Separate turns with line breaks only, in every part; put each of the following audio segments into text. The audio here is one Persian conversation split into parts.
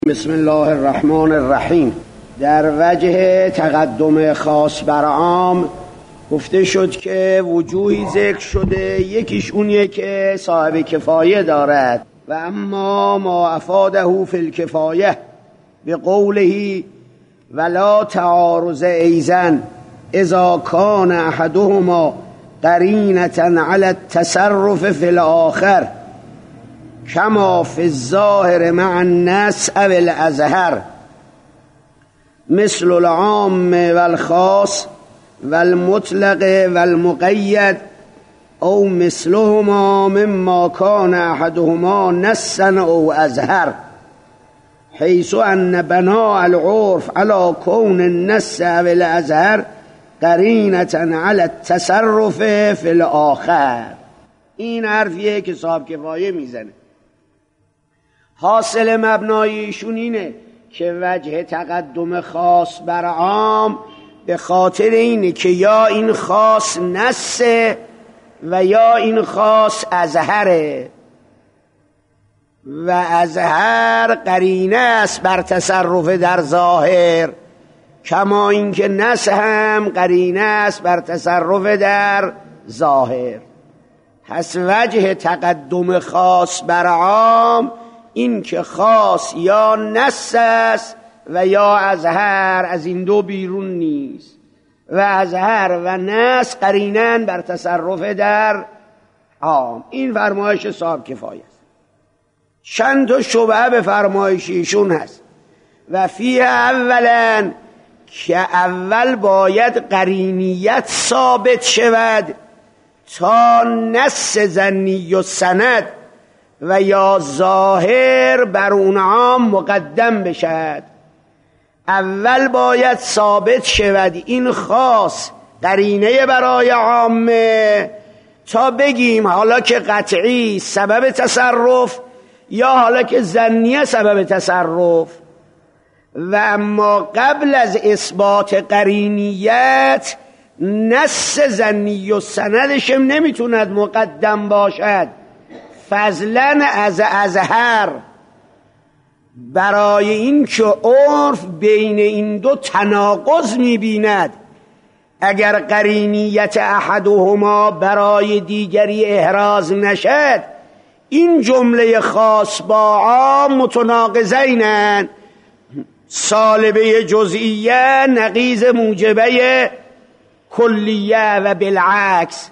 بسم الله الرحمن الرحیم. در وجه تقدم خاص بر عام گفته شد که وجوهی ذکر شده، یکیش اونیه که صاحب کفایه دارد و اما ما افاده فی الکفایه به قوله ولا تعارض ایزن اذا کان احدهما قرینة علی التصرف فی الاخر کما فی الظاهر مع النص او الازهر مثل العام والخاص والمطلق والمقید او مثلهما مما کان احدهما نصا او ازهر حیث ان بناء العرف على کون النص او الازهر قرینة علی التصرف فی الاخر. این حرفیه که صاحب کفایه میزنه. حاصل مبنای ایشون اینه که وجه تقدم خاص بر عام به خاطر اینه که یا این خاص نصه و یا این خاص ازهره و ازهر قرینه است بر تصرف در ظاهر، کما اینکه نص هم قرینه است بر تصرف در ظاهر. پس وجه تقدم خاص بر عام این که خاص یا نص است و یا ازهر، از این دو بیرون نیست و ازهر و نص قرینن بر تصرف در عام. این فرمایش صاحب کفایه است. چند تا شبهه به فرمایش ایشون هست و فیه اولا که اول باید قرینیت ثابت شود تا نص ظنی و سند و یا ظاهر بر اون عام مقدم بشد. اول باید ثابت شود این خاص قرینه برای عامه تا بگیم حالا که قطعی سبب تصرف یا حالا که ظنیه سبب تصرف. و اما قبل از اثبات قرینیت نص ظنی و سندشم نمیتوند مقدم باشد، فضلا از ازهر، برای این که عرف بین این دو تناقض می‌بیند. اگر قرینیت احدهما برای دیگری احراز نشد این جمله خاص با عام متناقضینند، سالبه جزئیه نقیض موجبه کلیه و بالعکس.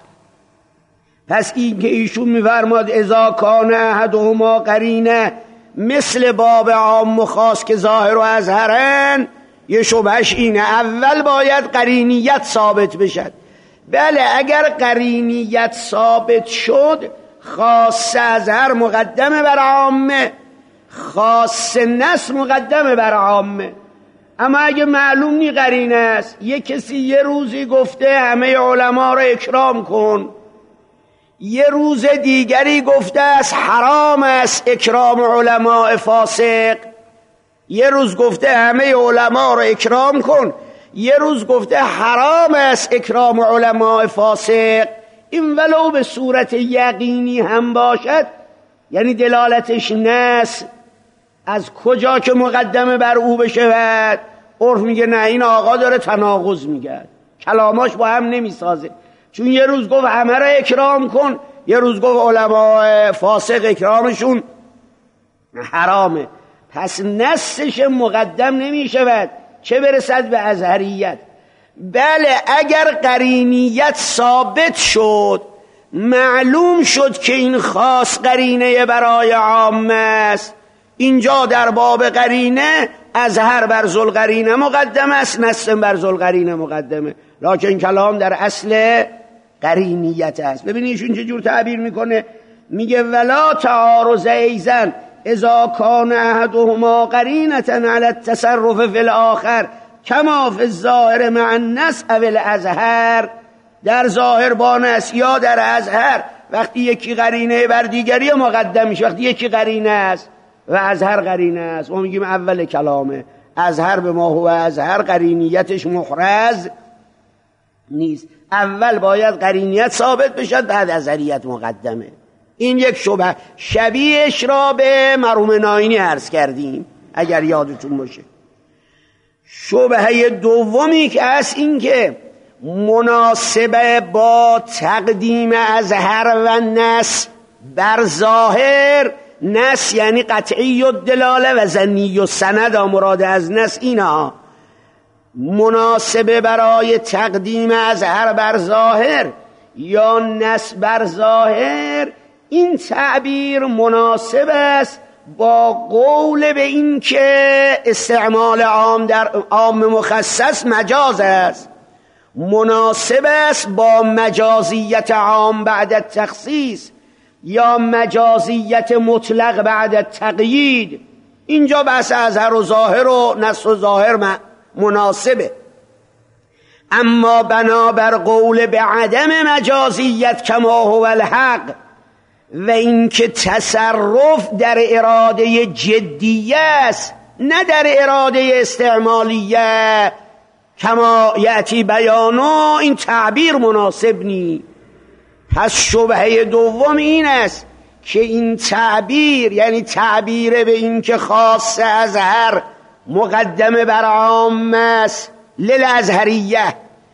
پس این که ایشون می‌فرماد اذا کان احدهما قرینه مثل باب عام و خاص که ظاهر و ازهرن، یه شبهش اینه اول باید قرینیت ثابت بشد. بله اگر قرینیت ثابت شد خاص ازهر مقدمه بر عامه، خاص نص مقدمه بر عامه. اما اگه معلوم نی قرینه است، یه کسی یه روزی گفته همه علما رو اکرام کن، یه روز دیگری گفته است حرام است اکرام علماء فاسق، یه روز گفته همه علما رو اکرام کن، یه روز گفته حرام است اکرام علماء فاسق. این ولو به صورت یقینی هم باشد یعنی دلالتش نص از کجا که مقدمه بر او بشود. عرف میگه نه این آقا داره تناقض میگه، کلاماش با هم نمیسازه، چون یه روز گفت همه را اکرام کن، یه روز گفت علماء فاسق اکرامشون حرامه. پس نصش مقدم نمیشود چه برسد به ازهریت. بله اگر قرینیت ثابت شد، معلوم شد که این خاص قرینه برای عامه است، اینجا در باب قرینه ازهر بر ذوالقرینه مقدم است، نص بر ذوالقرینه مقدمه، لکن کلام در اصل قرینیت است. ببینید ایشون چه جور تعبیر میکنه، میگه ولا تعارض ایزن اذا کان احدهما قرینة علی التصرف فی الاخر کما فی الظاهر مع النص او الازهر. در ظاهر با نص یا در ازهر وقتی یکی قرینه بر دیگری مقدم میشه، وقتی یکی قرینه است و ازهر قرینه است، ما میگیم اول کلامه ازهر به ما هو ازهر قرینیتش محرز نیست، اول باید قرینیت ثابت بشد بعد ازهریت مقدمه. این یک شبهه شبیهش را به مرحوم ناینی عرض کردیم اگر یادتون باشه. شبهه دومی که هست این که مناسبه با تقدیم ازهر و نس بر ظاهر، نس یعنی قطعی و دلاله و ظنی و سند، مراد از نس اینا، مناسبه برای تقدیم ازهر بر ظاهر یا نس بر ظاهر، این تعبیر مناسب است با قول به این که استعمال عام در عام مخصص مجاز است، مناسب است با مجازیت عام بعد التخصیص یا مجازیت مطلق بعد التقیید. اینجا بحث ازهر و ظاهر و نص و ظاهر مناسبه. اما بنابر قول به عدم مجازیت کما هو الحق و اینکه تصرف در اراده جدیه است نه در اراده استعمالیه، کما یأتی بیانو، این تعبیر مناسب نی. پس شبهه دوم این است که این تعبیر، یعنی تعبیر به این که خاص ازهر مقدم بر عام است للازهریه،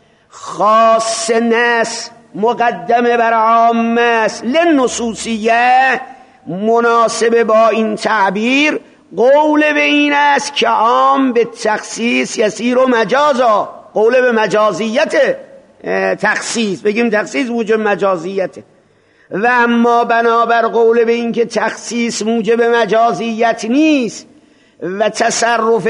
خاص نس مقدم بر عام است للنصوصیه، مناسب با این تعبیر قول به این است که عام به تخصیص یسیر و مجازا، قول به مجازیت تخصیص، بگیم تخصیص موجب مجازیته. و اما بنابر قول به این که تخصیص موجب مجازیت نیست و تصرف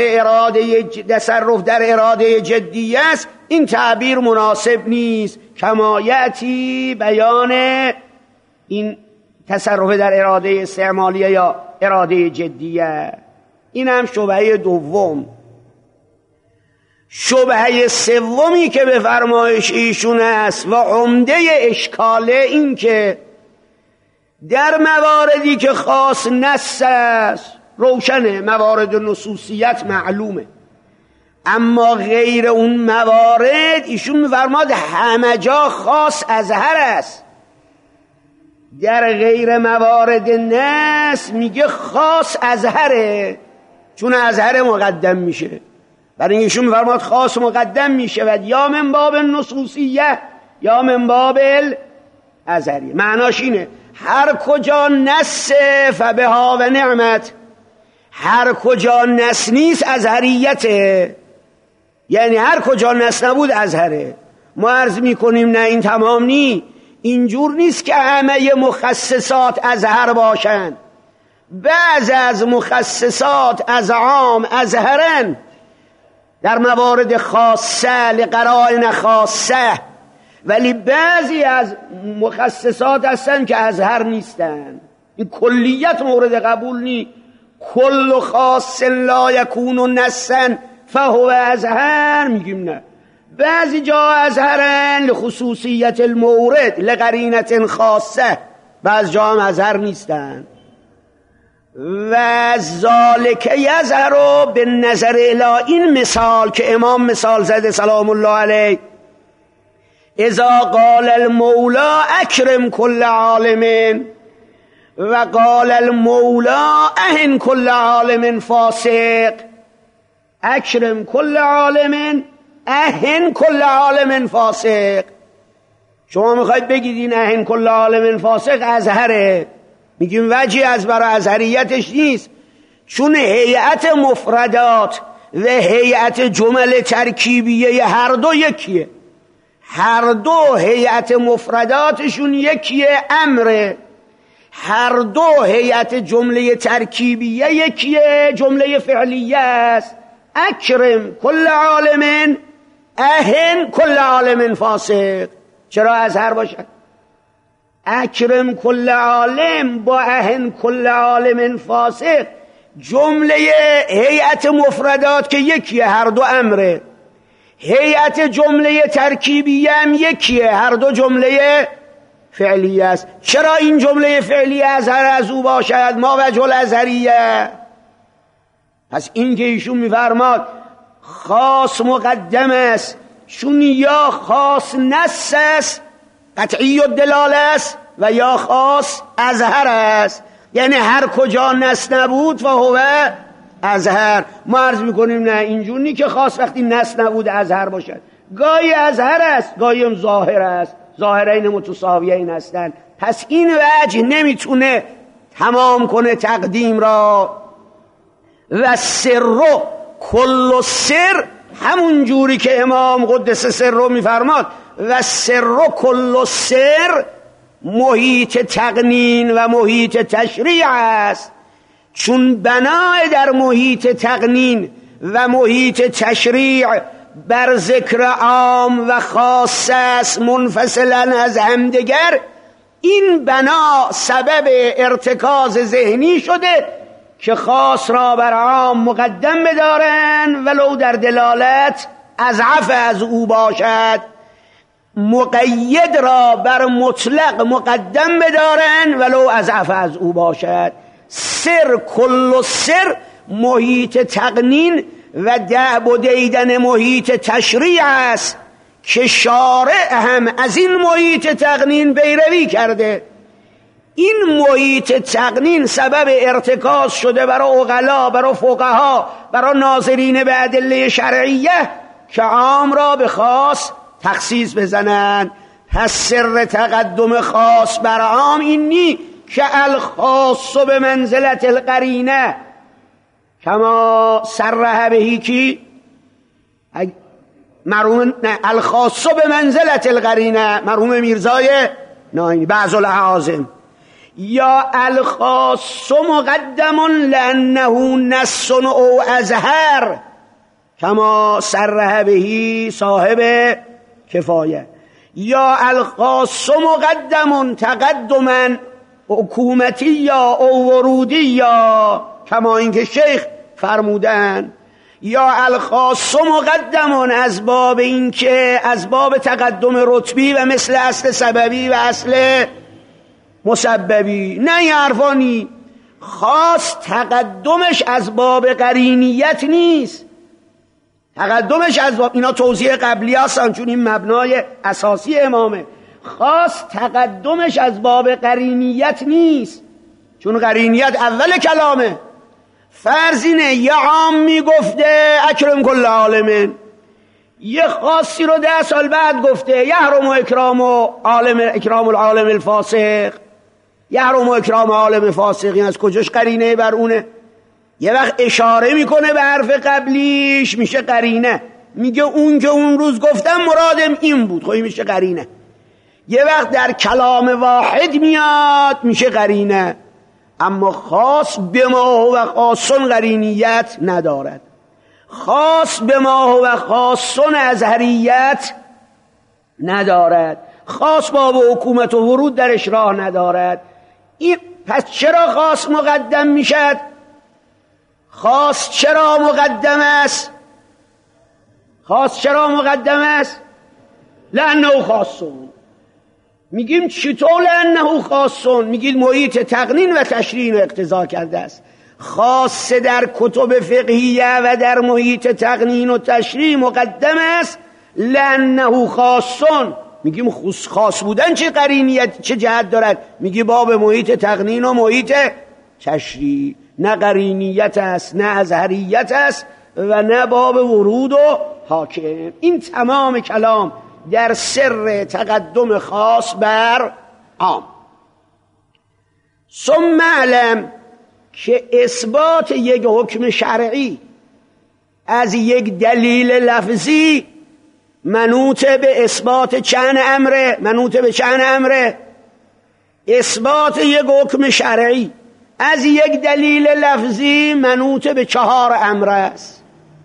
در اراده جدی است، این تعبیر مناسب نیست، کما یأتی بیان این تصرف در اراده استعمالیه یا اراده جدیه. این هم شبهه دوم. شبهه سومی که به فرمایش ایشون است و عمده اشکاله این که در مواردی که خاص نص است، روشنه موارد نصوصیت معلومه، اما غیر اون موارد ایشون می‌فرماد همه جا خاص ازهر است. در غیر موارد نص میگه خاص ازهره، چون ازهر مقدم میشه. برای ایشون می‌فرماد خاص مقدم میشه یا من باب نصوصیه یا من باب ازهریه. معناش اینه هر کجا نص فبها و نعمت، هر کجا نص نیست ازهریته، یعنی هر کجا نص نبود ازهره. ما عرض میکنیم نه این تمام نی، اینجور نیست که همه مخصصات ازهر باشند، بعض از مخصصات از عام ازهرن در موارد خاصه لقرائن خاصه، ولی بعضی از مخصصات هستن که ازهر نیستن. این کلیت مورد قبول نی. کل خاص لا یکون نصا فهو ازهر، میگیم نه، بعضی جا ازهرن لخصوصیت المورد لقرینت خاصه، بعض جا هم ازهر نیستن. و ذالک یظهر به نظر الی، این مثال که امام مثال زده سلام الله علیه، اذا قال المولا اکرم کل عالم و قال المولا اهن کل عالم فاسق، اکرم کل عالم اهن کل عالم فاسق. شما میخواید بگید این اهن کل عالم فاسق ازهره، میگیم وجهی از برای ازهریتش نیست، چون هیئت مفردات و هیئت جمل ترکیبیه هر دو یکیه، هر دو هیئت مفرداتشون یکیه، امره، هر دو هیئت جمله ترکیبیه یکیه، جمله فعلیه است. اکرم کل عالم اهن کل عالم فاسق، چرا ازهر باشد؟ اکرم کل عالم با اهن کل عالم فاسق، جمله هیئت مفردات که یکیه، هر دو امره، هیئت جمله ترکیبیه هم یکیه، هر دو جمله فعلیه است. چرا این جمله فعلیه ازهر از او باشد؟ ما وجه الازهریه. پس این که ایشون میفرماد خاص مقدم است، چون یا خاص نص است قطعی الدلاله است و یا خاص ازهر است، یعنی هر کجا نص نبود و هو ازهر. ما عرض میکنیم نه اینجور نی که خاص وقتی نص نبود ازهر باشد، گاهی ازهر است گاهی هم ظاهر است، ظاهرین متساویین هستند. پس این وجه نمیتونه تمام کنه تقدیم را. و سر کل سر، همون جوری که امام قدس سر رو میفرماد و سر کل سر محیط تقنین و محیط تشریع است. چون بنای در محیط تقنین و محیط تشریع بر ذکر عام و خاص است منفصلا از همدیگر، این بنا سبب ارتکاز ذهنی شده که خاص را بر عام مقدم بدارن ولو در دلالت اضعف از او باشد، مقید را بر مطلق مقدم بدارن ولو اضعف از او باشد. سر کل سر محیط تقنین و دعب و دیدن محیط تشریع است که شارع هم از این محیط تقنین پیروی کرده. این محیط تقنین سبب ارتکاز شده برای عقلا، برای فقها، برای ناظرین به ادله شرعیه که عام را به خاص تخصیص بزنند. پس سر تقدم خاص بر عام این نی که الخاص به منزلت القرینه کما صرح بهی کی مرحوم الخاص به منزلت القرینه مرحوم میرزای ناینی بعض الاعاظم، یا الخاص مقدم لانه نص او ازهر کما صرح بهی صاحب کفایه، یا الخاص مقدم تقدما حکومتی یا او ورودی یا کما اینکه شیخ فرمودن، یا الخاص مقدم از باب اینکه از باب تقدم رتبی و مثل اصل سببی و اصل مسببی. نه این حرفانی. خاص تقدمش از باب قرینیت نیست، تقدمش از باب اینا توضیح قبلی هستن چون این مبنای اساسی امامه. خاص تقدمش از باب قرینیت نیست چون قرینیت اول کلامه. فرض اینه یه عام میگفته اکرم کل عالمین، یه خاصی رو 10 سال بعد گفته یحرم اکرام العالم الفاسق، یحرم اکرام عالم فاسق. این از کجاش قرینه بر اونه؟ یه وقت اشاره میکنه به حرف قبلیش میشه قرینه، میگه اون که اون روز گفتم مرادم این بود، خب این میشه قرینه. یه وقت در کلام واحد میاد میشه قرینه. اما خاص به ما و خاصون قرینیت ندارد. خاص به ما و خاصون ازهریت ندارد. خاص باب حکومت و ورود درش راه ندارد. این پس چرا خاص مقدم میشد؟ خاص چرا مقدم است؟ خاص چرا مقدم است؟ لانه خاصون. میگیم چطور لانه خاصون؟ میگید محیط تقنین و تشریع رو اقتضا کرده است. خاص در کتب فقهیه و در محیط تقنین و تشریع مقدم است لانه خاصون. میگیم خاص بودن چه قرینیت چه جهت دارد؟ میگی باب محیط تقنین و محیط تشریع، نه قرینیت است نه ازهریت است و نه باب ورود و حاکم. این تمام کلام در سر تقدم خاص بر عام. ثم علم که اثبات یک حکم شرعی از یک دلیل لفظی منوط به اثبات چند امره، منوط به چند امره. اثبات یک حکم شرعی از یک دلیل لفظی منوط به 4 امر است.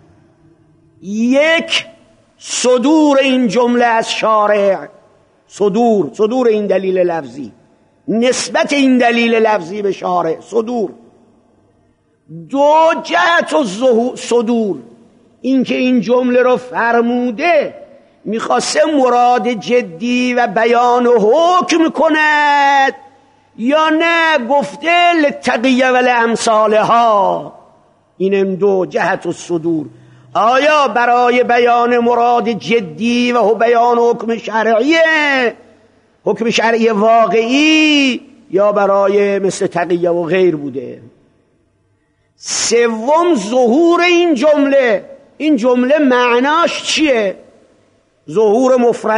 یک، صدور این جمله از شارع، صدور این دلیل لفظی، نسبت این دلیل لفظی به شارع، صدور. 2، جهت صدور، این که این جمله رو فرموده میخواسته مراد جدی و بیان و حکم کند یا نه گفته لتقیه و لامثالها. اینم 2، جهت الصدور. آیا برای بیان مراد جدی و بیان حکم شرعیه، حکم شرعی واقعی، یا برای مثل تقیه و غیر بوده؟ سوم ظهور این جمله. این جمله معناش چیه؟ ظهور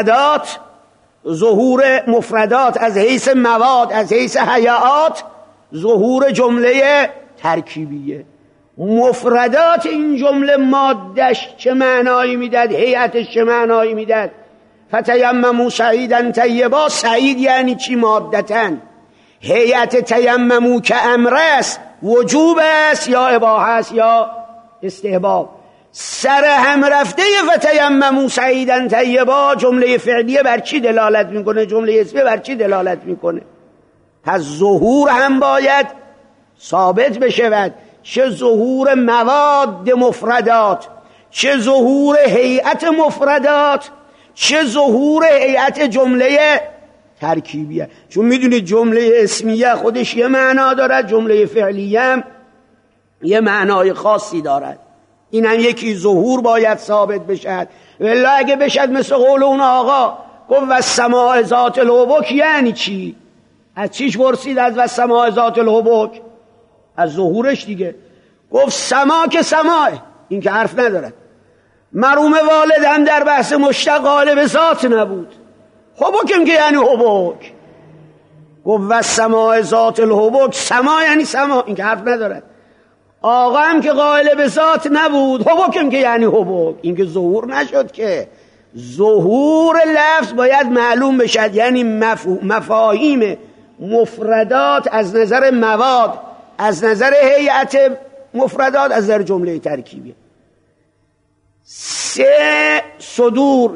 مفردات از حیث مواد، از حیث هیئات، ظهور جمله ترکیبیه. مفردات این جمله، مادش چه معنایی میداد، هیئتش چه معنایی میداد. فتیمموا صعیدا طیبا، سعید یعنی چی مادتاً؟ هیئت تیممو که امر است، وجوب است یا اباحه است یا استحباب. سر هم رفته فتیمموا صعیدا طیبا جمله فعلیه بر چی دلالت میکنه؟ جمله اسمیه بر چی دلالت میکنه؟ پس ظهور هم باید ثابت بشود، چه ظهور مواد مفردات، چه ظهور هیئت مفردات، چه ظهور هیئت جمله ترکیبیه. چون میدونید جمله اسمیه خودش یه معنا دارد، جمله فعلیه هم یه معنای خاصی دارد. این هم یکی ظهور باید ثابت بشد. ولی اگه بشد مثل قول اون آقا گفت والسماء ذات الحبک، یعنی چی؟ از چیش پرسید؟ از والسماء ذات الحبک، از ظهورش دیگه. گفت سما که سماه، این که حرف ندارد. مرحوم والدم در بحث مشتق غالب ذات نبود. حبکم که یعنی حبک. گفت والسماء ذات الحبک، سما یعنی سما، این که حرف ندارد. آقا هم که قائل به ذات نبود، حبکم که یعنی حبک، این که ظهور نشد. که ظهور لفظ باید معلوم بشد، یعنی مفاهیم مفردات از نظر مواد، از نظر هیئت مفردات، از نظر جمله ترکیبی. 3 صدور.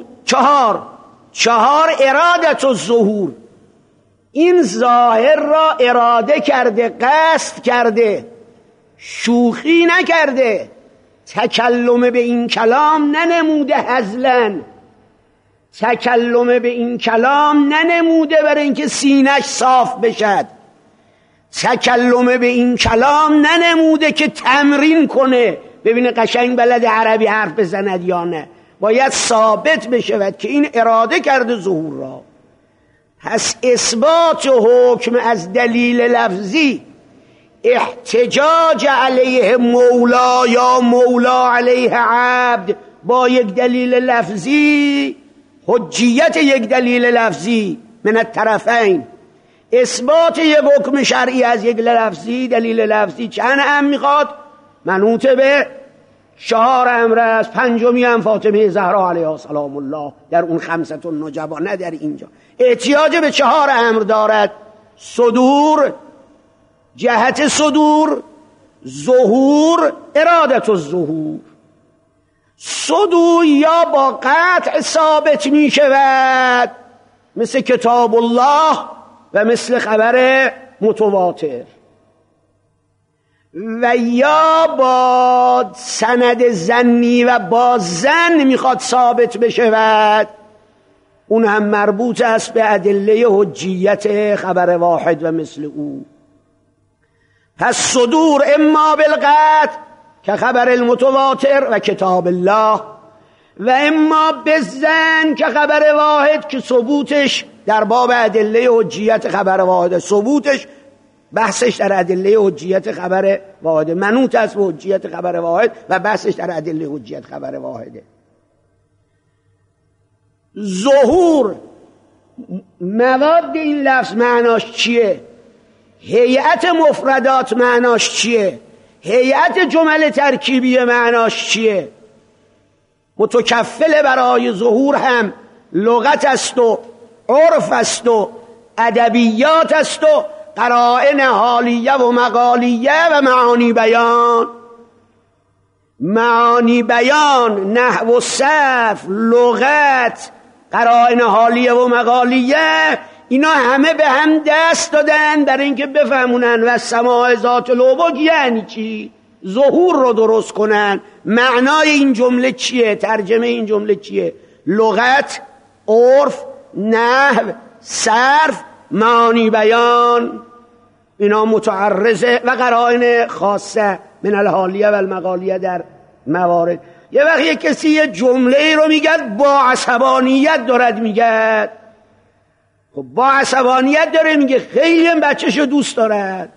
4 ارادت الظهور، این ظاهر را اراده کرده، قصد کرده، شوخی نکرده. تکلم به این کلام ننموده هزلاً، تکلم به این کلام ننموده برای اینکه سینش صاف بشد، تکلم به این کلام ننموده که تمرین کنه ببینه قشنگ بلد عربی حرف بزند یا نه. باید ثابت بشود که این اراده کرده ظهور را. پس اثبات حکم از دلیل لفظی، احتجاج علیه مولا یا مولا علیه عبد با یک دلیل لفظی، حجیت یک دلیل لفظی من الطرفین، اثبات یک حکم شرعی از یک لفظی، دلیل لفظی چند امر میخواد؟ منوط به 4 امر است. 5می هم فاطمه زهرا علیها سلام الله در اون 5 النجبا، نه در اینجا. احتیاج به 4 امر دارد: صدور، جهت صدور، ظهور، ارادت الظهور. صدور یا با قطع ثابت می شود مثل کتاب الله و مثل خبر متواتر، و یا با سند ظنی و با ظن میخواد ثابت بشود، اون هم مربوط است به ادله حجیت خبر واحد و مثل او. پس صدور اما بالقطع که خبر المتواتر و کتاب الله، و اما بالظن که خبر واحد که ثبوتش در باب ادله حجیت خبر واحد، ثبوتش بحثش در ادله حجیت خبر واحد، منوط است به حجیت خبر واحد و بحثش در ادله حجیت خبر واحده. ظهور مواد این لفظ معناش چیه؟ هیئت مفردات معناش چیه؟ هیئت جمل ترکیبی معناش چیه؟ متکفل برای ظهور هم لغت است و عرف است و ادبیات است و قرائن حالیه و مقالیه و معانی بیان. معانی بیان، نحو و صرف، لغت، قرائن حالیه و مقالیه، اینا همه به هم دست دادن برای اینکه بفهمونن و سماع ذات الحبک یعنی چی، ظهور رو درست کنن. معنای این جمله چیه؟ ترجمه این جمله چیه؟ لغت، عرف، نحو، صرف، معانی بیان، اینا متعرضه و قرائن خاصه من الحالیه و المقالیه در موارد. یه وقت یک کسی یه جمله رو میگد با عصبانیت دارد میگد، خب با عصبانیت داره میگه، خیلی هم بچه‌شو دوست دارد،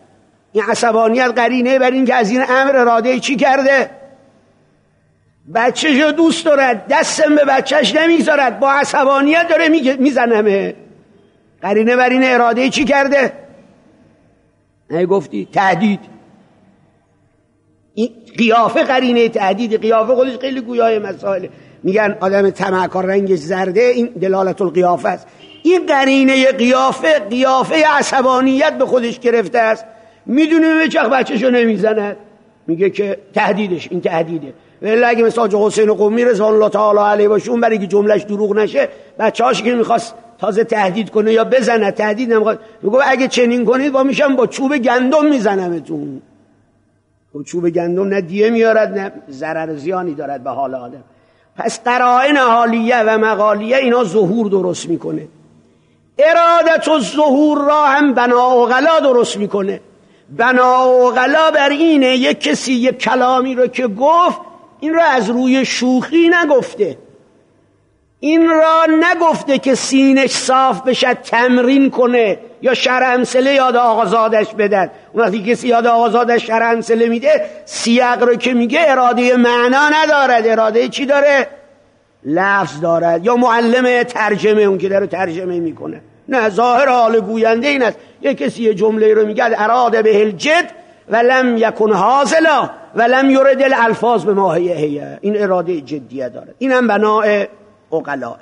این عصبانیت قرینه بر این که از این امر اراده چی کرده؟ بچه‌شو دوست دارد، دستم به بچهش نمیذارد، با عصبانیت داره میزنمه. قرینه بر این اراده چی کرده؟ نه گفتی تهدید. این قیافه قرینه تهدید. قیافه خودش خیلی گویای مسائل. میگن آدم طمعکار رنگش زرده، این دلالت القیافه است. این قرینه قیافه عصبانیت به خودش گرفته است. میدونه به چخ بچه‌شو نمیزند، میگه که تهدیدش، این تهدیده. ولی اگه مثل حاج حسین قمی رضوان الله تعالی علیه باشه، اون برای که جملهش دروغ نشه، بچه‌هاش که میخواست تازه تهدید کنه یا بزنه، تهدید نمیخواد، میگه اگه چنین کنید با میشم با چوب گندم میزنمتون. با چوب گندم نه دیه میارد نه ضرر زیانی دارد به حال آدم. پس قرائن حالیه و مقالیه اینا ظهور درست میکنه. ارادت الظهور را هم بنا عقلا درست میکنه. بنا عقلا بر اینه یک کسی یک کلامی رو که گفت، این را از روی شوخی نگفته، این را نگفته که سینش صاف بشه تمرین کنه یا شرع امثله یاد آقازادش بدن. اون وقتی کسی یاد آقازادش شرع امثله میده، سیاق رو که میگه اراده معنا ندارد، اراده چی داره؟ لفظ دارد. یا معلم ترجمه، اون که داره ترجمه میکنه، نه، ظاهر حال گوینده این است. یک کسی یه جمله رو میگه اراده به الجد ولم یکن حاصلا ولم یرد الالفاظ به ماهیه، این اراده جدیه داره. این هم بناء عقلاء.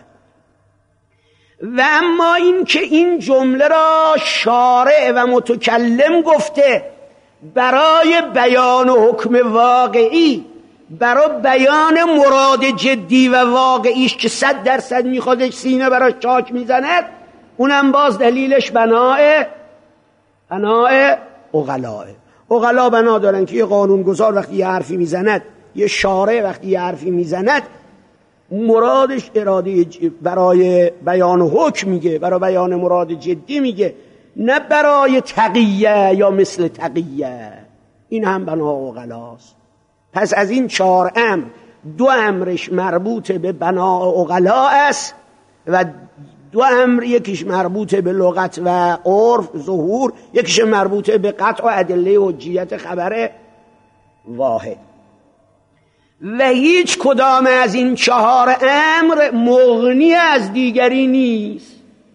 و اما این که این جمله را شارع و متکلم گفته برای بیان حکم واقعی، برای بیان مراد جدی و واقعیش که 100% میخوادش سینه براش چاک میزند، اونم باز دلیلش بناء عقلاء. عقلا بنا دارن که یه قانونگذار وقتی یه حرفی میزند، یه شارع وقتی یه حرفی میزند، مرادش اراده برای بیان حکم میگه، برای بیان مراد جدی میگه، نه برای تقیه یا مثل تقیه. این هم بنا عقلاست. پس از این 4 امر، 2 امرش مربوط به بنا عقلاء است و 2 امر، یکیش مربوط به لغت و عرف ظهور، یکیش مربوط به قطع و ادله حجیت خبر واحد. و هیچ کدام از این 4 امر مغنی از دیگری نیست.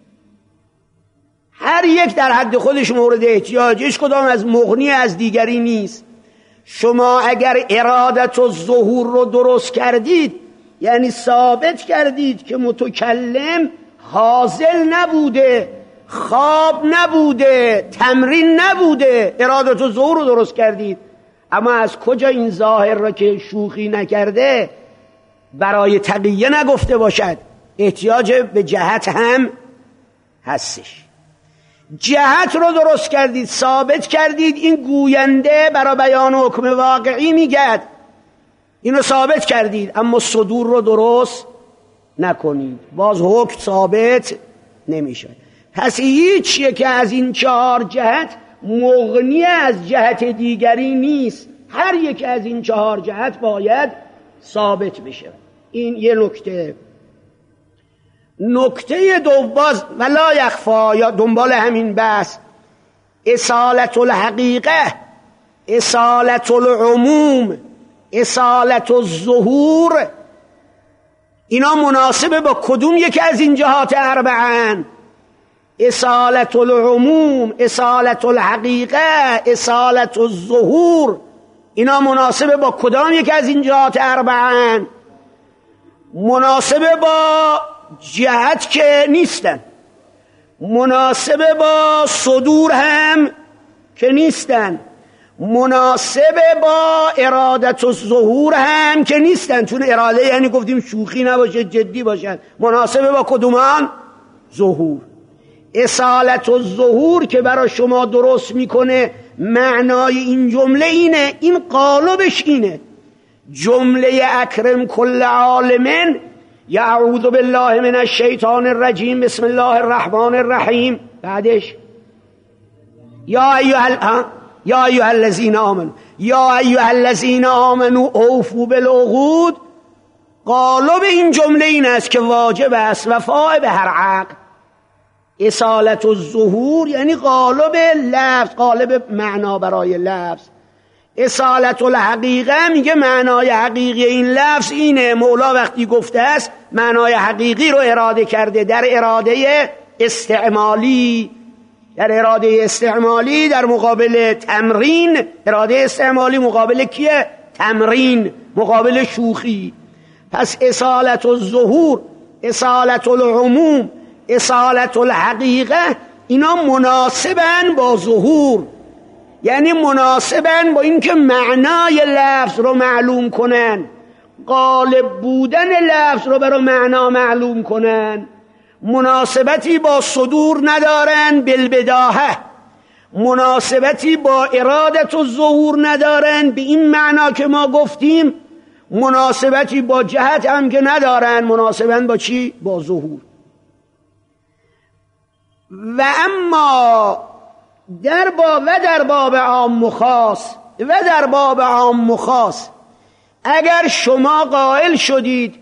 هر یک در حد خودش مورد احتیاج، هیچ کدام از مغنی از دیگری نیست. شما اگر ارادت و ظهور رو درست کردید، یعنی ثابت کردید که متکلم حاضر نبوده، خواب نبوده، تمرین نبوده، ارادت و ظهور رو درست کردید، اما از کجا این ظاهر را که شوخی نکرده برای تقیه نگفته باشد؟ احتیاج به جهت هم هستش. جهت رو درست کردید، ثابت کردید این گوینده برای بیان حکم واقعی میگد، اینو ثابت کردید، اما صدور رو درست نکنید، باز حکم ثابت نمیشه. پس هیچ یک از این 4 جهت مغنی از جهت دیگری نیست. هر یک از این 4 جهت باید ثابت بشه. این یه نکته. نکته دوم ولا یخفا، یا دنبال همین بحث، اصالت الحقیقه، اصالت العموم، اصالت الظهور، اینا مناسبه با کدوم یکی از این جهات 4؟ اصالت العموم، اصالت الحقیقه، اصالت الظهور، اینا مناسبه با کدام یکی از این جهات 4؟ مناسبه با جهت که نیستن، مناسبه با صدور هم که نیستن، مناسبه با ارادت و ظهور هم که نیستن، چون اراده یعنی گفتیم شوخی نباشه، جدی باشن. مناسبه با کدومان؟ ظهور. اصالت و ظهور که برای شما درست میکنه معنای این جمله اینه، این قالبش اینه. جمله اکرم کل عالمن یعوذ بالله من الشیطان الرجیم بسم الله الرحمن الرحیم، بعدش یا ایها الذین آمنوا، یا ایها الذین آمنوا اوفوا بالعقود. قالب این جمله این است که واجب است وفا به هر عقد. اصالت الظهور یعنی قالب لفظ، قالب معنا برای لفظ. اصالت الحقیقه میگه معنای حقیقی این لفظ اینه. مولا وقتی گفته است معنای حقیقی رو اراده کرده در اراده استعمالی، در اراده استعمالی در مقابل تمرین. اراده استعمالی مقابل کیه؟ تمرین، مقابل شوخی. پس اصالت الظهور، اصالت العموم، اصالت الحقیقه اینا مناسبن با ظهور، یعنی مناسبن با اینکه معنای لفظ رو معلوم کنن، غالب بودن لفظ رو برای معنا معلوم کنن. مناسبتی با صدور ندارن بالبداهه، مناسبتی با ارادت الظهور ندارن به این معنا که ما گفتیم، مناسبتی با جهت هم که ندارن. مناسبن با چی؟ با ظهور. و اما در باب عام و خاص، و در باب عام و خاص اگر شما قائل شدید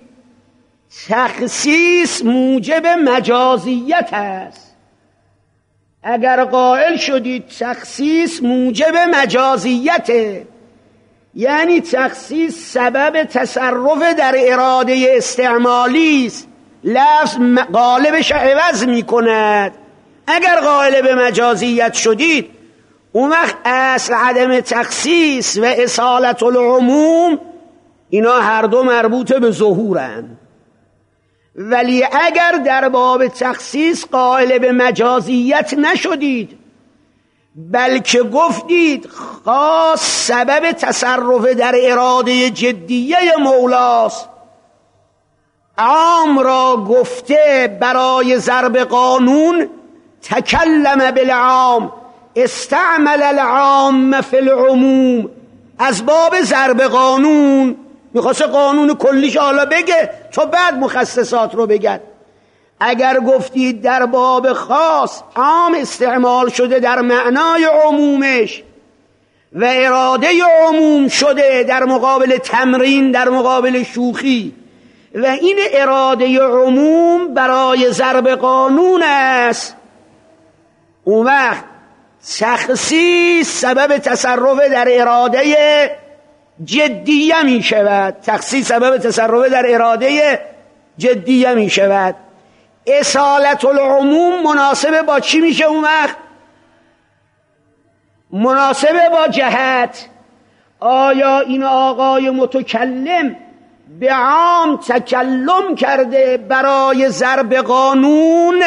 تخصیص موجب مجازیت است، اگر قائل شدید تخصیص موجب مجازیته، یعنی تخصیص سبب تصرف در اراده استعمالی است، لفظ قالبش عوض می کند. اگر قائل به مجازیت شدید اون وقت اصل عدم تخصیص و اصالت العموم اینا هر دو مربوط به ظهورند. ولی اگر در باب تخصیص قائل به مجازیت نشدید بلکه گفتید خاص سبب تصرف در اراده جدیه مولاست، عام را گفته برای ضرب قانون تکلم بالعام استعمل العام فی العموم، از باب ضرب قانون میخواسته قانون کلیش حالا بگه تو بعد مخصصات رو بگه. اگر گفتید در باب خاص عام استعمال شده در معنای عمومش و اراده عموم شده در مقابل تمرین، در مقابل شوخی، و این اراده عموم برای ضرب قانون است، اون وقت تخصیص سبب تصرف در اراده جدیه می شود. تخصیص سبب تصرف در اراده جدیه می شود. اصالت العموم مناسبه با چی میشه اون وقت؟ مناسبه با جهت. آیا این آقای متکلم به عام تکلم کرده برای ضرب قانون؟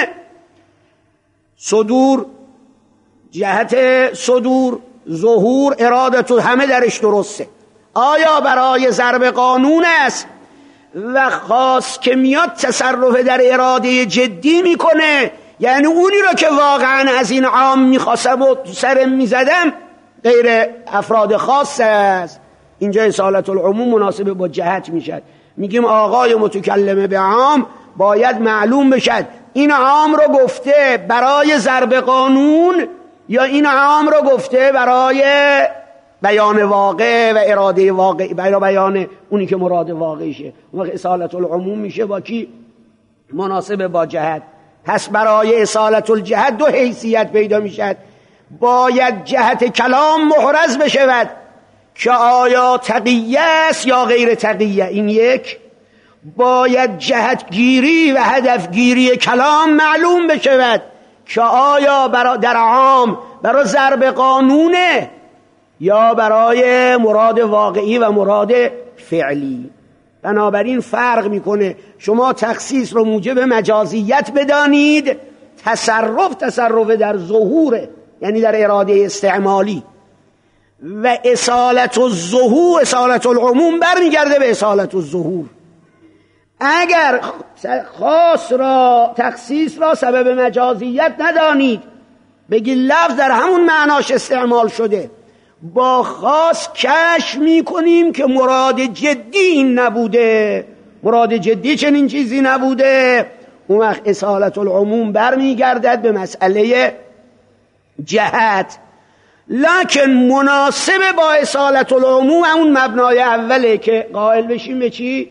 صدور، جهت صدور، ظهور، ارادت همه درش درسته. آیا برای ضرب قانون است و خاص که میاد تصرف در اراده جدی میکنه، یعنی اونی رو که واقعا از این عام میخواستم و سرم میزدم غیر افراد خاص است. اینجا اصالت العموم مناسب با جهت میشد. میگیم آقای متکلم به عام باید معلوم بشد این عام رو گفته برای ضرب قانون یا این عام رو گفته برای بیان واقع و اراده واقعی، برای بیان اونی که مراد واقعیشه. اون وقت اصالت العموم میشه با کی؟ مناسب با جهت. پس برای اصالت الجهت دو حیثیت پیدا میشد. باید جهت کلام محرز بشود که آیا تقیه است یا غیر تقیه، این یک. باید جهت گیری و هدف گیری کلام معلوم بشود که آیا در عام برای ضرب قانونه یا برای مراد واقعی و مراد فعلی. بنابراین فرق میکنه. شما تخصیص رو موجب مجازیت بدانید، تصرف در ظهوره، یعنی در اراده استعمالی. و اصالت الظهور، اصالت العموم برمیگرده به اصالت الظهور. اگر خاص را، تخصیص را سبب مجازیت ندانید، بگی لفظ در همون معناش استعمال شده، با خاص کشف میکنیم که مراد جدی این نبوده، مراد جدی چنین چیزی نبوده، اون وقت اصالت العموم برمیگردد به مسئله جهت. لکن مناسب با اصالت العموم اون مبنای اوله که قائل بشیم به چی؟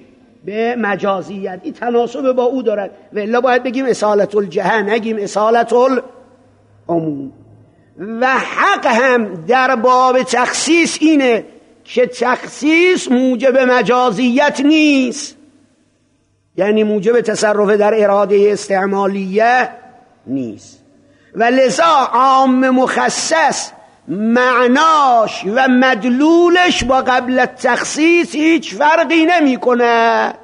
به مجازیت، این تناسب با او دارد و الا باید بگیم اصالت الجهه، نگیم اصالت العموم. و حق هم در باب تخصیص اینه که تخصیص موجب مجازیت نیست، یعنی موجب تصرف در اراده استعمالیه نیست. و لذا عام مخصص معناش و مدلولش با قبل التخصیص هیچ فرقی نمی کند.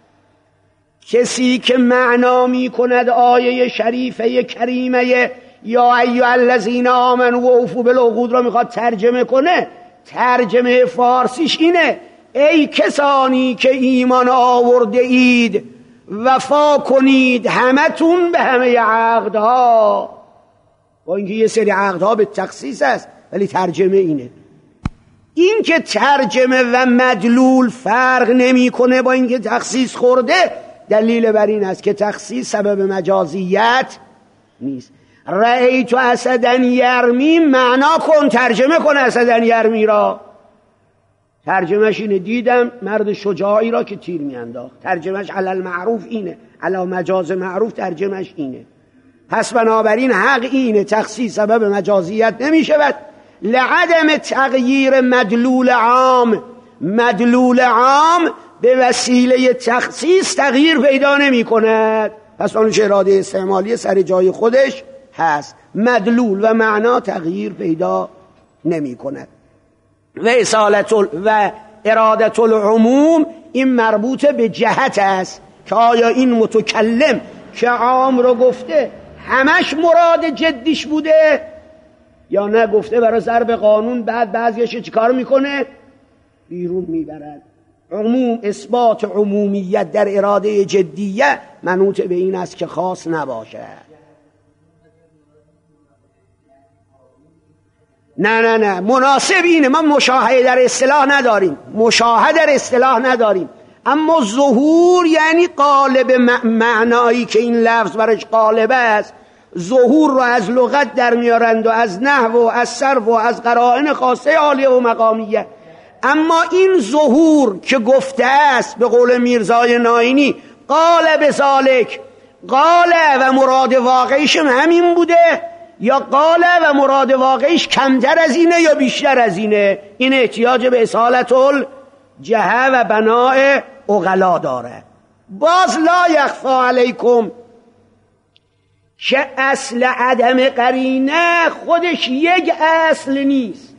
کسی که معنا می کند آیه شریفه کریمه یا ایها الذین آمنوا اوفوا بالعقود را میخواد ترجمه کنه، ترجمه فارسیش اینه: ای کسانی که ایمان آورده اید وفا کنید همتون به همه عقدها. با اینکه یه سری عقدها به تخصیص است ولی ترجمه اینه. این که ترجمه و مدلول فرق نمیکنه با اینکه تخصیص خورده، دلیل بر این است که تخصیص سبب مجازیت نیست. رأیت اسدا یرمی معنا کن، ترجمه کن اسدا یرمی را. ترجمهش اینه: دیدم مرد شجاعی را که تیر میانداخت. ترجمهش علی المعروف اینه، علی مجاز معروف ترجمهش اینه. پس بنابراین حق اینه تخصیص سبب مجازیت نمی شود لعدم تغییر مدلول عام. مدلول عام به وسیله تخصیص تغییر پیدا نمی کند، پس آنچه اراده استعمالی سر جای خودش هست. مدلول و معنا تغییر پیدا نمی کند. و اصالت و ارادت العموم این مربوط به جهت است که آیا این متکلم که عام رو گفته همش مراد جدیش بوده یا نه گفته برای ضرب قانون، بعد بعضیش چیکار میکنه؟ بیرون میبرد. عموم، اثبات عمومیت در اراده جدیه منوط به این است که خاص نباشد. نه مناسب اینه. ما مشاهده در اصطلاح نداریم، اما ظهور یعنی قالب معنایی که این لفظ برش قالب است. ظهور رو از لغت در میارند و از نحو و از صرف و از قرائن خاصه عالیه و مقامیه. اما این ظهور که گفته است به قول میرزای ناینی قالب ذالک، قاله و مراد واقعیش همین بوده یا قاله و مراد واقعیش کمتر از اینه یا بیشتر از اینه، این احتیاج به اصالت الجهه و بناء عقلا داره. باز لا یخفا علیکم که اصل عدم قرینه خودش یک اصل نیست.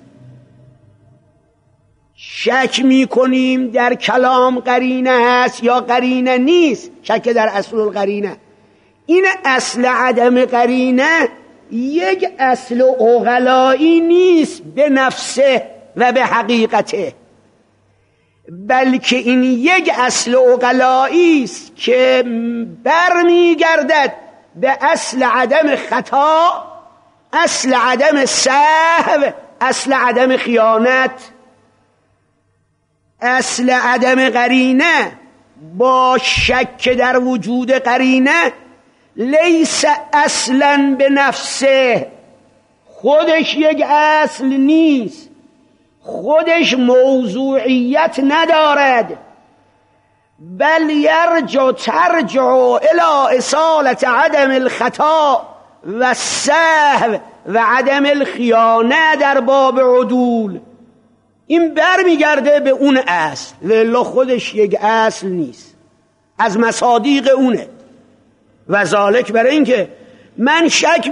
شک می کنیم در کلام قرینه هست یا قرینه نیست، شک در اصل القرینه. این اصل عدم قرینه یک اصل عقلایی نیست به نفسه و به حقیقته، بلکه این یک اصل عقلایی است که برمیگردد به اصل عدم خطا، اصل عدم سهو، اصل عدم خیانت. اصل عدم قرینه با شک در وجود قرینه لیس اصلا به نفسه، خودش یک اصل نیست، خودش موضوعیت ندارد، بل یرجع ترجع الى اصالت عدم الخطا و السهو و عدم الخیانه در باب عدول. این برمیگرده به اون اصل، والا خودش یک اصل نیست، از مصادیق اونه. و ذالک برای این که من شک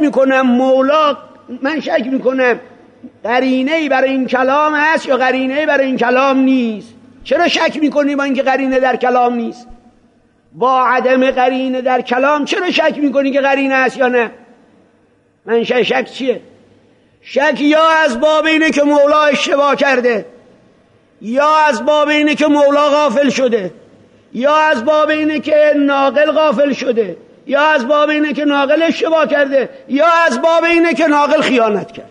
میکنم قرینه‌ای برای این کلام هست یا قرینه‌ای برای این کلام نیست. چرا شک میکنی با اینکه قرینه در کلام نیست؟ با عدم قرینه در کلام چرا شک میکنی که قرینه هست یا نه؟ من شک چیه؟ شک یا از باب اینه که مولا اشتباه کرده، یا از باب اینه که مولا غافل شده، یا از باب اینه که ناقل غافل شده، یا از باب اینه که ناقل اشتباه کرده، یا از باب اینه که ناقل خیانت کرد.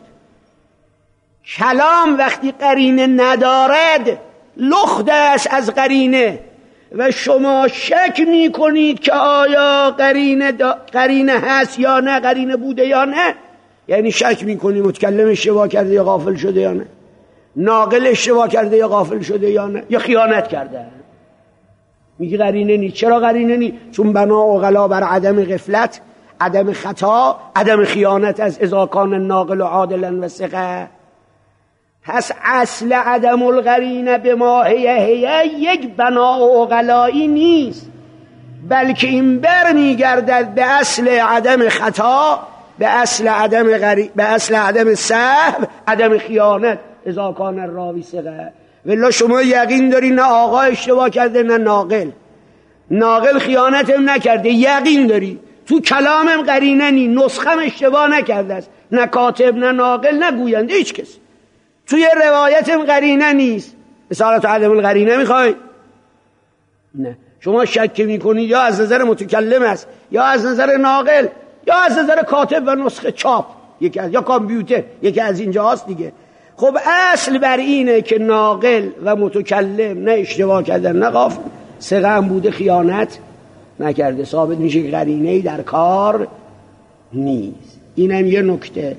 کلام وقتی قرینه ندارد لخت است از قرینه و شما شک میکنید که آیا قرینه هست یا نه، قرینه بوده یا نه، یعنی شک میکنی متکلم اشتباه کرده یا غافل شده یا نه، ناقل اشتباه کرده یا غافل شده یا نه، یا خیانت کرده. میگی قرینه نی. چرا قرینه نی؟ چون بنا عقلا بر عدم غفلت، عدم خطا، عدم خیانت از اذا کان الناقل عادلا و ثقه. پس اصل عدم القرینه به ماهیه یک بنا عقلایی نیست، بلکه این بر میگردد به اصل عدم خطا، به اصل عدم سهو، عدم خیانت اذا کان الراوی ثقه. والله شما یقین داری نه آقا اشتباه کرده نه ناقل خیانتم نکرده، یقین داری تو کلامم قرینه نی، نسخم اشتباه نکرده است، نه کاتب نه ناقل نه گوینده، هیچ کس توی روایتم قرینه نیست. اصالت عدم القرینه میخوای؟ نه. شما شک میکنید یا از نظر متکلم است یا از نظر ناقل یا از نظر کاتب و نسخه چاپ، یکی از یا کامپیوتر، یکی از اینجا هست دیگه. خب اصل بر اینه که ناقل و متکلم نه اشتباه کردن نه غافل، ثقه هم بوده خیانت نکرده، ثابت میشه که قرینه‌ای در کار نیست. اینم یه نکته.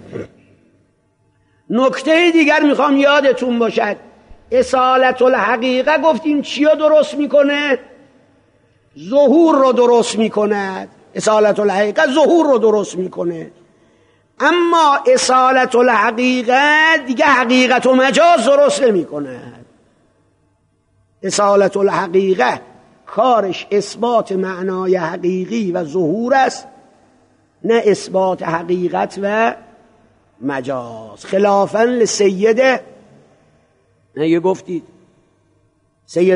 نکته دیگر میخوام یادتون باشد، اصالت الحقیقه گفتیم چیا درست میکنه؟ ظهور رو درست میکند. اصالت الحقیقه ظهور رو درست میکنه. اما اصالت الحقیقه دیگه حقیقت و مجاز درست نمیکند. اصالت الحقیقه کارش اثبات معنای حقیقی و ظهور است، نه اثبات حقیقت و مجاز. خلافاً لسید نه گفتید سید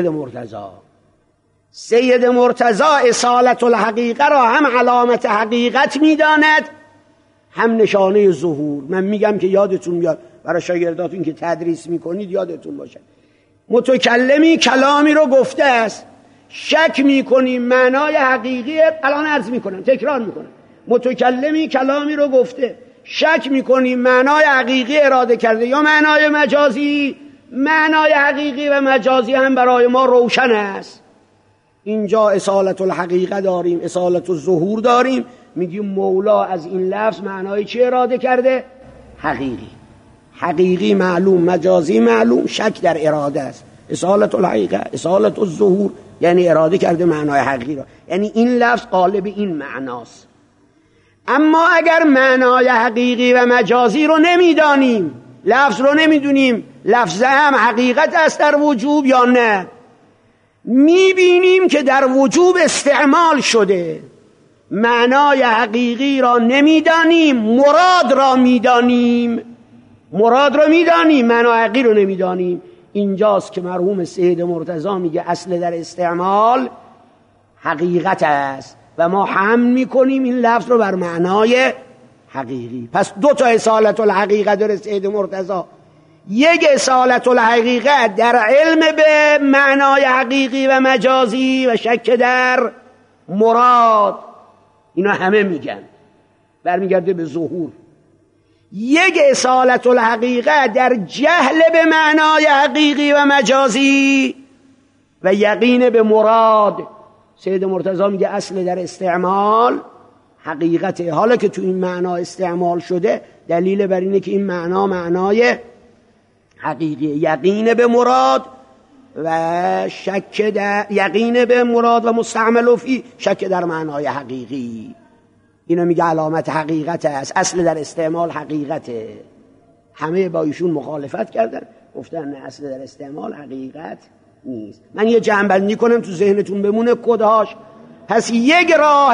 مرتضی اصالت الحقیقه را هم علامت حقیقت میداند هم نشانه ظهور. من میگم که یادتون بیاد برای شاگرداتون که تدریس میکنید یادتون باشه، متکلمی کلامی رو گفته است، شک میکنیم معنای حقیقی، الان عرض میکنم تکرار میکنم، متکلمی کلامی رو گفته، شک میکنیم معنای حقیقی اراده کرده یا معنای مجازی. معنای حقیقی و مجازی هم برای ما روشن است. اینجا اصالت الحقیقه داریم، اصالت الظهور داریم. میگیم مولا از این لفظ معنای چی اراده کرده؟ حقیقی معلوم، مجازی معلوم، شک در اراده است. اصالت الحقیقه، اصالت الظهور یعنی اراده کرده معنای حقیقی را، یعنی این لفظ قالب این معناست. اما اگر معنای حقیقی و مجازی رو نمیدانیم، لفظ رو نمیدونیم لفظ هم حقیقت است در وجوب یا نه، میبینیم که در وجوب استعمال شده، معنای حقیقی را نمیدانیم، مراد را میدانیم، معنای حقیقی رو نمیدانیم. اینجاست که مرحوم سید مرتضی میگه اصل در استعمال حقیقت است و ما حمل میکنیم این لفظ رو بر معنای حقیقی. پس دو تا اصالت الحقیقه داره سید مرتضی، یک اصالت الحقیقه در علم به معنای حقیقی و مجازی و شک در مراد، اینا همه میگن برمیگرده به ظهور. یک اصالت الحقیقه در جهل به معنای حقیقی و مجازی و یقین به مراد. سید مرتضی میگه اصل در استعمال حقیقته، حالا که تو این معنا استعمال شده دلیل بر اینه که این معنا معنای حقیقی، یقین به مراد و شک در یقین به مراد و مستعمل فی شک در معنای حقیقی. اینو میگه علامت حقیقت است، اصل در استعمال حقیقته. همه با ایشون مخالفت کردن، گفتن نه اصل در استعمال حقیقت نیست. من یه جمع‌بندی کنم تو ذهنتون بمونه کدهاش. پس یک راه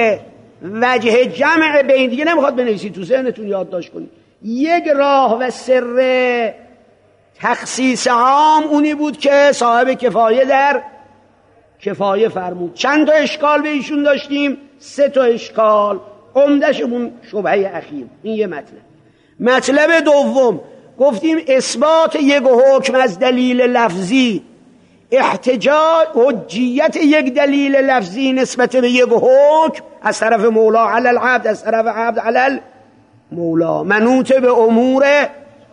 وجه جمع بین، دیگه نمیخواد بنویسید تو ذهنتون یادداشت کنید، یک راه و سر تخصیص عام اونی بود که صاحب کفایه در کفایه فرمود. چند تا اشکال به ایشون داشتیم؟ 3 تا اشکال، عمده‌شون شبهه اخیر. این یه مطلب دوم گفتیم اثبات یک حکم از دلیل لفظی، احتجاج حجیت یک دلیل لفظی نسبت به یک حکم از طرف مولا علی العبد، از طرف عبد علی المولا، منوط به امور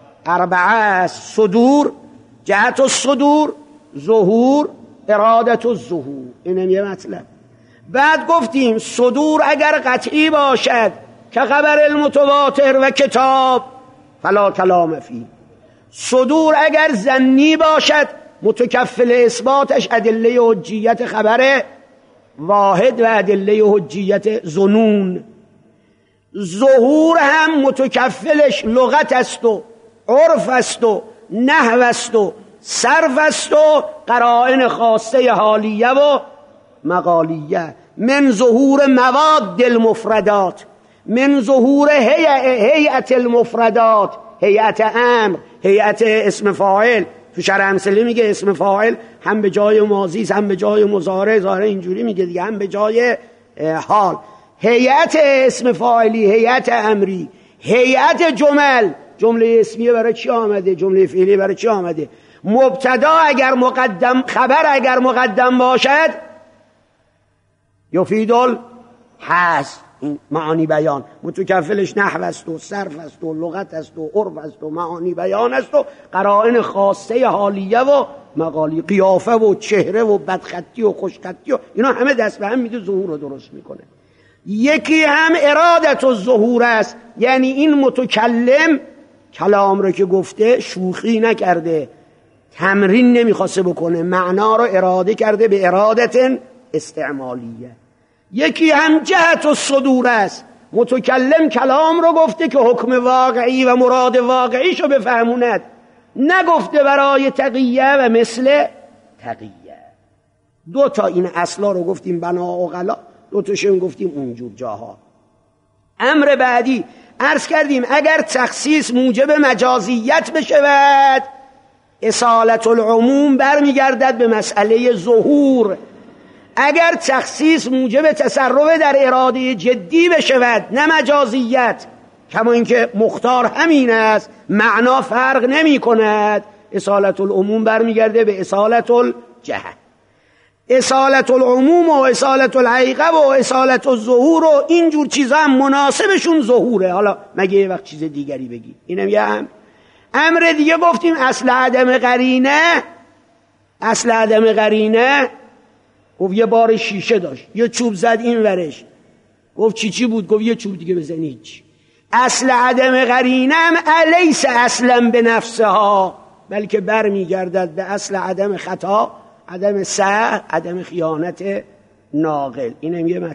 4: صدور، جهت الصدور، ظهور، ارادت الظهور. اینم یه مطلب. بعد گفتیم صدور اگر قطعی باشد که خبر المتواتر و کتاب فلا کلام فی، صدور اگر ظنی باشد متکفل اثباتش ادله حجیت خبر واحد و ادله حجیت ظنون. ظهور هم متکفلش لغت است و عرف است و نحو است و صرف است و قرائن خاصه حالیه و مقالیه. من ظهور مواد المفردات، من ظهور هیئت المفردات، هیئت امر، هیئت اسم فاعل. تو شرح امثله میگه اسم فاعل هم به جای ماضی هم به جای مضارع، ظاهر اینجوری میگه دیگه، هم به جای حال. هیئت اسم فاعلی، هیئت امری، هیئت جمل. جمله اسمیه برای چی آمده؟ جمله فعلی برای چی آمده؟ مبتدا اگر مقدم، خبر اگر مقدم باشد یفید الحذف. این معانی بیان متکفلش نحو است و صرف است و لغت است و عرف است و معانی بیان است و قرائن خاصه حالیه و مقالی، قیافه و چهره و بدخطی و خوشخطی و اینا همه دست به هم میده، ظهور رو درست میکنه. یکی هم ارادت الظهور است، یعنی این متکلم کلام رو که گفته شوخی نکرده، تمرین نمیخواسته بکنه، معنا رو اراده کرده به ارادت استعمالیه. یکی هم جهت الصدور است، متکلم کلام رو گفته که حکم واقعی و مراد واقعیش رو بفهموند، نگفته برای تقیه و مثل تقیه. دو تا این اصلا رو گفتیم بنا و غلا، دو تاشون گفتیم اونجور جاها. امر بعدی عرض کردیم اگر تخصیص موجب مجازیت بشود، اصالت العموم برمیگردد به مسئله ظهور. اگر تخصیص موجب تصرف در اراده جدی بشود، نه مجازیت، کما اینکه مختار همین است، معنا فرق نمی کند، اصالت العموم برمیگرده به اصالت الجهت. اصالت العموم و اصالت الحقیقه و اصالت الظهور و اینجور چیزا هم مناسبشون ظهوره. حالا مگه یه وقت چیز دیگری بگی. اینم یه امر دیگه گفتیم اصل عدم قرینه. اصل عدم قرینه گفت یه بار شیشه داشت، یه چوب زد این ورش، گفت چی بود؟ گفت یه چوب دیگه بزنی هیچ. اصل عدم قرینه هم الیس اصلا به نفسها، بلکه برمیگردد به اصل عدم خطا، عدم سهو، عدم خیانت ناقل. اینم یه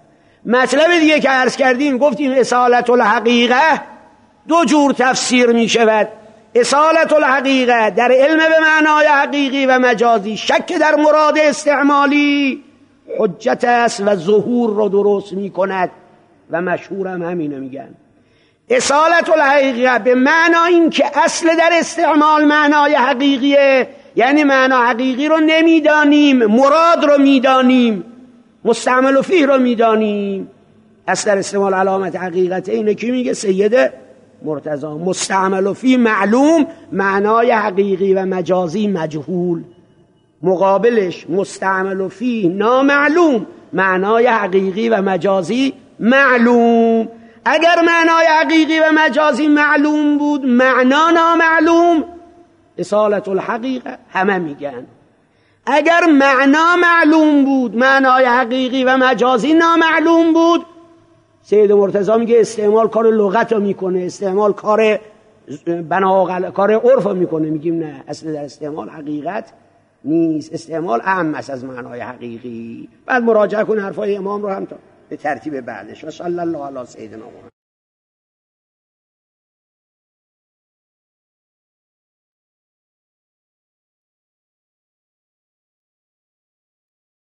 مطلب دیگه که عرض کردیم، گفتیم اصالت الحقیقه دو جور تفسیر می شود. اصالت الحقیقه در علم به معنای حقیقی و مجازی شک در مراد استعمالی حجت است و ظهور رو درست می کند و مشهورم همینو میگن. اصالت الحقیقه به معنا این که اصل در استعمال معنای حقیقیه، یعنی معنا حقیقی رو نمیدانیم، مراد رو میدانیم، مستعمل فیه رو میدانیم. اصل در استعمال علامت حقیقت اینه که میگه سید مرتضی، مستعمل فیه معلوم، معنای حقیقی و مجازی مجهول. مقابلش مستعمل فیه نامعلوم، معنای حقیقی و مجازی معلوم. اگر معنای حقیقی و مجازی معلوم بود، معنا نامعلوم، اصالت الحقیقه همه میگن. اگر معنا معلوم بود، معنای حقیقی و مجازی نامعلوم بود، سید مرتضی میگه استعمال کار لغت رو میکنه، استعمال کار کار عرف رو میکنه. میگیم نه، اصل در استعمال حقیقت نیست، استعمال اهم است از معنای حقیقی. بعد مراجعه کن حرفای امام رو هم تا به ترتیب بعدش. و صلی الله علی سیدنا محمد.